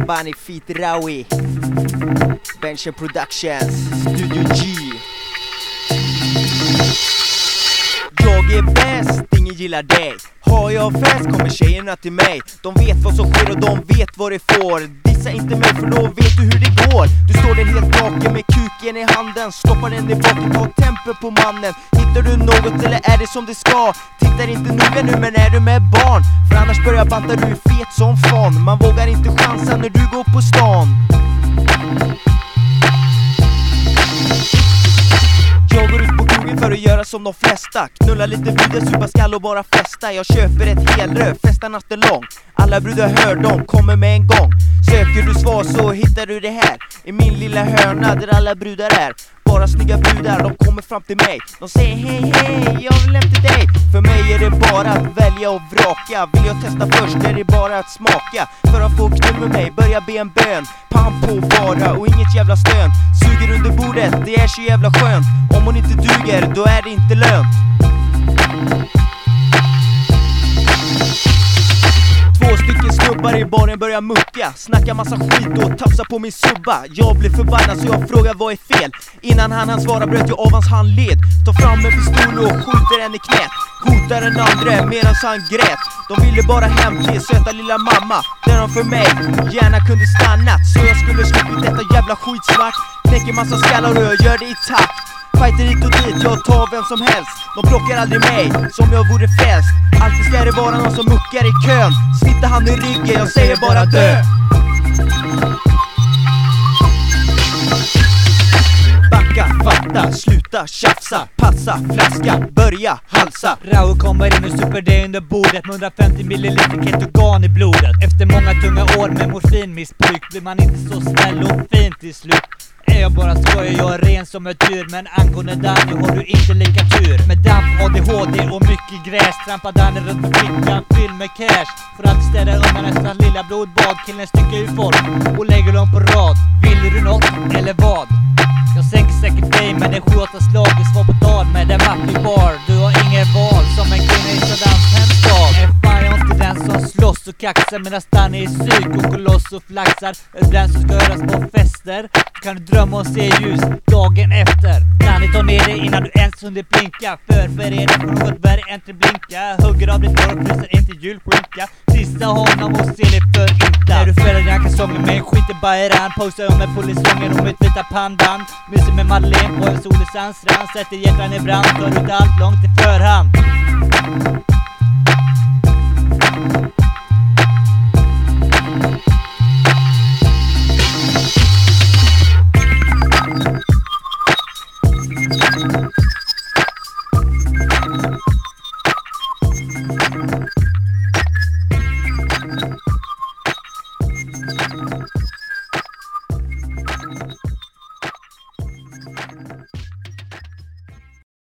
Shabani Feet Rawi, Benchen Productions, Studio G. Jag är bäst, ingen gillar dig. Har jag fest kommer tjejerna till mig. De vet vad som sker och de vet vad det får. Dissa inte mig för då vet du hur det går. Du står där helt naken med kuken i handen, stoppar den i baken, tar tempen på mannen. Hittar du något eller är det som det ska? Tittar inte noga nu men är du med barn? För annars börjar banta, du är fet som fan. Man vågar inte chansa när du går på stan. Jag går ut på krogen för att göra som de flesta. Knulla lite brudar, supa skall och bara festa. Jag köper ett helröv, festar natten lång. Alla brudar hör dem, kommer med en gång. Söker du svar så hittar du det här i min lilla hörna där alla brudar är. Bara snygga brudar, de kommer fram till mig. De säger hej hej, jag vill hem till dig. För mig är det bara att välja och vraka. Vill jag testa först är det bara att smaka. För att få knull med mig, börja be en bön. Pam på bara och inget jävla stön. Suger under bordet, det är så jävla skönt. Om hon inte duger, då är det inte lönt. Två stycken snubbar i baren börjar mucka, snackar massa skit och tafsar på min subba. Jag blir förbannad så jag frågar vad är fel. Innan han svarar bröt jag av hans handled. Tar fram en pistol och skjuter en i knät. Hotar den andra medan han grät. De ville bara hem till söta lilla mamma, där de för mig gärna kunde stannat. Så jag skulle sluppit detta jävla skitsnack. Knäcker massa skallar och jag gör det i takt. Fighter hit och dit, jag tar vem som helst. De plockar aldrig mig, som jag vore frälst. Alltid ska det vara någon som muckar i kön. Snittar han i ryggen, jag säger bara dö. Backa, fatta, sluta, tjafsa. Passa, flaska, börja, halsa. Raul kommer in och super dig under bordet med 150 ml ketogan i blodet. Efter många tunga år med morfinmissbruk blir man inte så snäll och fin till slut. Är jag bara skojar, jag är ren som ett djur. Men angående Danny har du inte lika tur. Med damp, ADHD och mycket gräs trampar Danny runt på fickan, fyll med cash. För att städa undan nästan lilla blodbad. Killen stycker ur folk och lägger dem på rad. Vill du något eller vad? Jag sänker säkert dig med en 7-8 slag i svar på tal med en mappig bar. Du har ingen val som en kvinna i Saddams hemstad. Fan, jag är inte den som slåss och kaxar medan Danny är psyk och koloss och flaxar. Är den som ska höras på fester? Kan du drömma och se ljus dagen efter. Danny tar ner dig innan du ens under blinka. För är det på något värre än till blinka. Hugger av ditt hår och fryser inte julskinka. Sista honom och ser dig för inte. När du fäller den kalsonger med en skit i Bayern. Posar om med polisången och mitt vita pandan. Myser med Madeleine på en sol i Sandstrand. Sätter hjärtan i brand, tar ut allt långt i förhand.